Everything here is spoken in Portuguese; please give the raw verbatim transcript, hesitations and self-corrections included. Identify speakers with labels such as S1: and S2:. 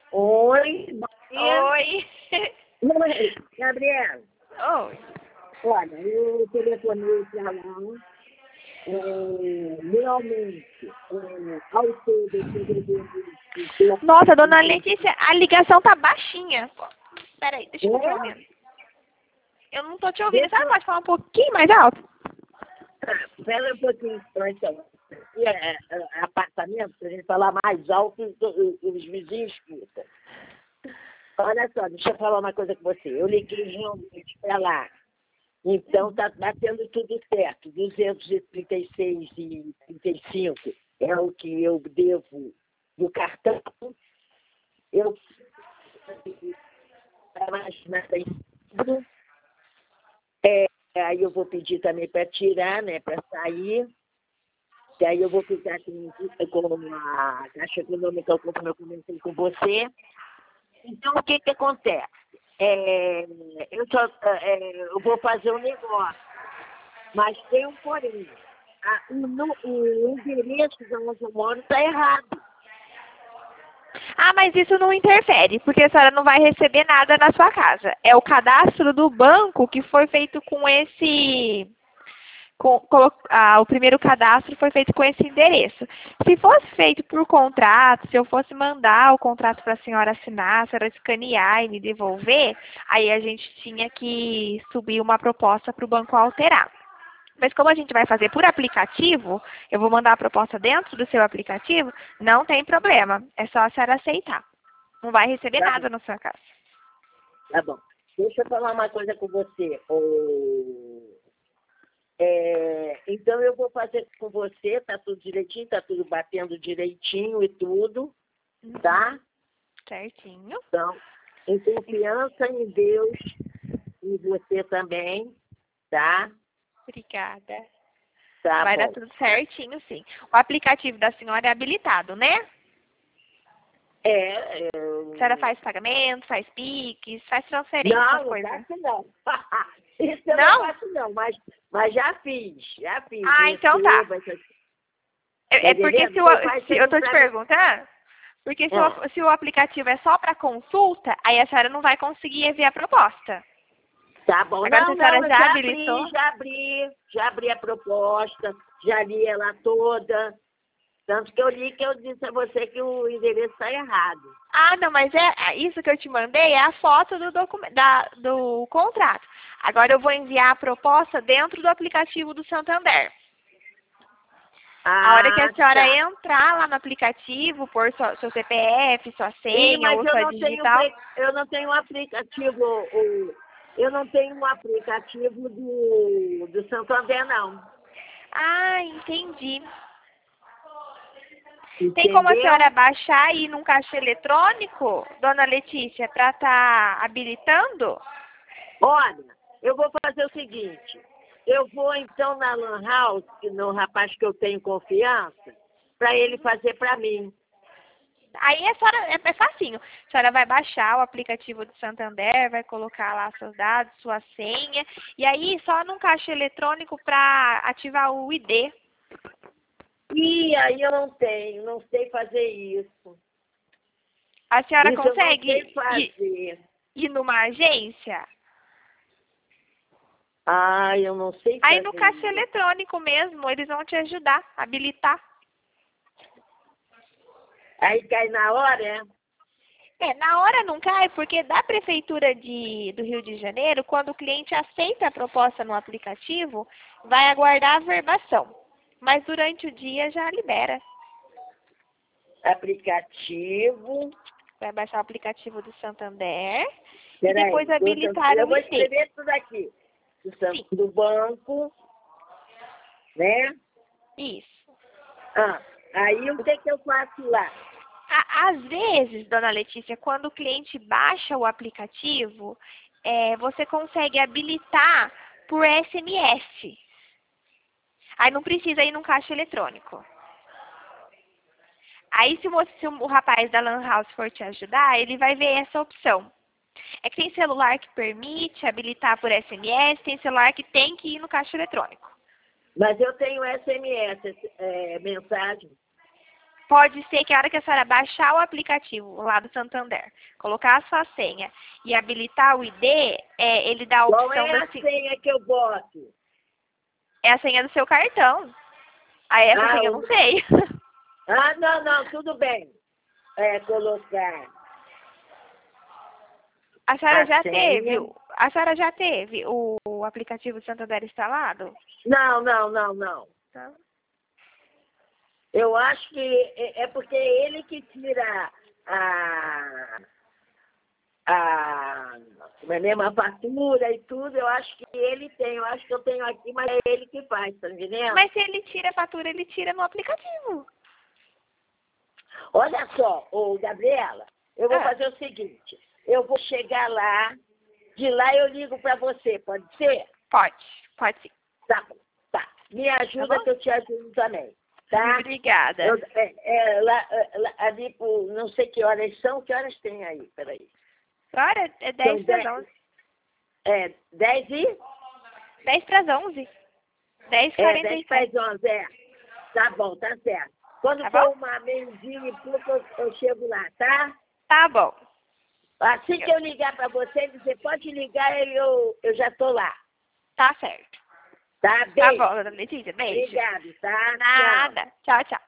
S1: Oi, bom dia.
S2: Oi.
S1: Oi, Gabriela.
S2: Oi.
S1: Olha, eu telefonei para lá. É, realmente, é, ao todo, eu estou devendo...
S2: Nossa, dona Letícia, a ligação tá baixinha. Peraí, deixa eu te
S1: É?
S2: ouvindo. Eu não tô te ouvindo. A
S1: Deixa
S2: senhora
S1: eu...
S2: pode falar um pouquinho mais alto?
S1: Tá, espera um pouquinho, então. É, é, apartamento, para a gente falar mais alto, os, os, os vizinhos escutam. Olha só, deixa eu falar uma coisa com você. Eu liguei realmente para lá. Então, está batendo tudo certo. duzentos e trinta e seis e trinta e cinco é o que eu devo do cartão. Eu para mais nada em é, aí eu vou pedir também para tirar, né, para sair. E aí eu vou ficar com, com a Caixa Econômica, como eu comentei com você. Então, o que que acontece? É, eu, só, é, eu vou fazer um negócio, mas tem um porém. A, o, nu- o endereço de onde eu moro está errado.
S2: Ah, mas isso não interfere, porque a senhora não vai receber nada na sua casa. É o cadastro do banco que foi feito com esse... Com, colo- ah, o primeiro cadastro foi feito com esse endereço. Se fosse feito por contrato, se eu fosse mandar o contrato para a senhora assinar, a senhora escanear e me devolver, aí a gente tinha que subir uma proposta para o banco alterar. Mas como a gente vai fazer por aplicativo, eu vou mandar a proposta dentro do seu aplicativo, não tem problema. É só a senhora aceitar. Não vai receber
S1: Tá bom,
S2: nada na sua casa.
S1: tá bom. Deixa eu falar uma coisa com você. ô, É, então eu vou fazer com você, tá tudo direitinho, tá tudo batendo direitinho e tudo, tá?
S2: Certinho.
S1: Então, em confiança em Deus e você também, tá?
S2: Obrigada.
S1: Tá
S2: Vai dar
S1: bom.
S2: tudo certinho, sim. O aplicativo da senhora é habilitado, né?
S1: É,
S2: A senhora
S1: eu...
S2: faz pagamento, faz Pix, faz transferência,
S1: Não,
S2: essas
S1: não
S2: coisas.
S1: faço não. Isso eu não
S2: Não?
S1: faço não, mas, mas já fiz, já fiz.
S2: Ah, então tá.
S1: Receba, tá
S2: É, é porque
S1: entendendo?
S2: se, o,
S1: Você faz
S2: se eu
S1: sempre
S2: tô te
S1: pra mim.
S2: perguntando, porque se
S1: Ah.
S2: o, se o aplicativo é só para consulta, aí a senhora não vai conseguir enviar a proposta.
S1: Tá bom.
S2: Agora, se a
S1: Não, não,
S2: senhora
S1: eu
S2: já
S1: já
S2: habilitou...
S1: abri, já abri, já abri a proposta, já li ela toda. Tanto que eu li que eu disse a você que o endereço está errado.
S2: Ah, não, mas é é isso que eu te mandei é a foto do, documento, da, do contrato. Agora eu vou enviar a proposta dentro do aplicativo do Santander. A hora que a
S1: Ah,
S2: senhora
S1: tá.
S2: entrar lá no aplicativo, pôr sua, seu C P F, sua
S1: Ih,
S2: senha
S1: mas
S2: ou
S1: eu
S2: sua
S1: não tenho,
S2: digital.
S1: pre- eu não tenho um aplicativo, o, eu não tenho um aplicativo do, do Santander, não.
S2: Ah, entendi. Tem como a senhora
S1: Entendeu?
S2: baixar aí num caixa eletrônico, dona Letícia, para estar habilitando?
S1: Olha, eu vou fazer o seguinte. Eu vou então na Lan House, que no rapaz que eu tenho confiança, para ele fazer para mim.
S2: Aí a senhora, é, é facinho. A senhora vai baixar o aplicativo do Santander, vai colocar lá seus dados, sua senha, e aí só num caixa eletrônico para ativar o I D.
S1: E aí eu não tenho, não sei fazer isso.
S2: A senhora
S1: Isso eu não
S2: consegue
S1: sei
S2: ir,
S1: fazer.
S2: ir numa agência?
S1: Ah, eu não sei
S2: Aí no
S1: fazer
S2: caixa
S1: isso.
S2: eletrônico mesmo, eles vão te ajudar a habilitar.
S1: Aí cai na hora, é?
S2: É, na hora não cai, porque da Prefeitura de, do Rio de Janeiro, quando o cliente aceita a proposta no aplicativo, vai aguardar a verbação. Mas durante o dia já libera.
S1: Aplicativo.
S2: Vai baixar o aplicativo do Santander e depois
S1: Peraí, do San-
S2: habilitar
S1: eu
S2: o
S1: vou
S2: I D.
S1: escrever tudo aqui. Do, San-
S2: Sim,
S1: do banco, né?
S2: isso.
S1: Ah, aí o que que eu faço lá?
S2: A- Às vezes, dona Letícia, quando o cliente baixa o aplicativo, é, você consegue habilitar por S M S. Aí não precisa ir num caixa eletrônico. Aí se, você, se o rapaz da Lan House for te ajudar, ele vai ver essa opção. É que tem celular que permite habilitar por S M S, tem celular que tem que ir no caixa eletrônico.
S1: Mas eu tenho S M S, é, mensagem.
S2: pode ser que a hora que a senhora baixar o aplicativo lá do Santander, colocar a sua senha e habilitar o I D, é, ele dá a opção
S1: Qual é
S2: da
S1: a senha que eu boto?
S2: É a senha do seu cartão. Aí essa
S1: Ah,
S2: senha eu
S1: o-
S2: não sei.
S1: Ah, não, não, tudo bem. É, colocar
S2: A senhora
S1: a
S2: já
S1: senha.
S2: teve, o- a senhora já teve o, o aplicativo do Santander instalado?
S1: Não, não, não, não.
S2: Tá.
S1: Eu acho que é é porque é ele que tira a, a, como é mesmo, a fatura e tudo. Eu acho que ele tem, eu acho que eu tenho aqui, mas é ele que faz, tá entendendo?
S2: Mas se ele tira a fatura, ele tira no aplicativo.
S1: Olha só, ô Gabriela, eu vou
S2: Ah.
S1: fazer o seguinte, eu vou chegar lá, de lá eu ligo para você, pode ser?
S2: Pode, pode sim.
S1: Tá, bom, tá. Me ajuda
S2: Tá bom?
S1: que eu te ajudo também, tá?
S2: Obrigada.
S1: Eu, é, é, lá, é, lá, ali por, não sei que horas são, que horas tem aí, peraí.
S2: Agora é
S1: São
S2: dez para as
S1: dez,
S2: onze.
S1: é, dez e?
S2: dez para as onze. dez e
S1: É,
S2: quarenta
S1: dez
S2: e
S1: para
S2: sete.
S1: as onze, é. Tá bom, tá certo. Quando
S2: Tá
S1: for
S2: bom?
S1: uma meio-dia e pouco, eu, eu chego lá, tá?
S2: Tá bom.
S1: Assim que eu ligar para você, você pode ligar e eu, eu já tô lá.
S2: Tá certo.
S1: Tá?
S2: Tá
S1: Beijo.
S2: bom, dona Letícia. Beijo.
S1: Obrigado, tá? Tchau.
S2: Nada. Tchau, tchau.